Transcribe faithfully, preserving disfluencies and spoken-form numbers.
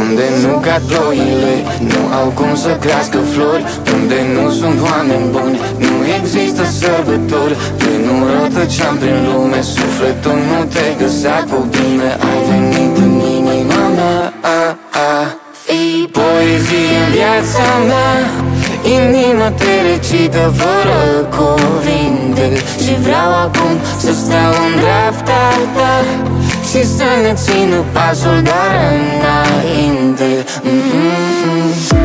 unde nu cad ploile, nu au cum să crească flori, unde nu sunt oameni buni, nu există sărbători. Când nu rătăceam prin lume, sufletul nu te găsea cu bine. Ai venit în inima mea, a, a. Fii poezie în viața mea, inima te recită fără cuvinte. Și vreau acum să stau în dreapta ta și să ne țină pasul doar înainte. mm-hmm.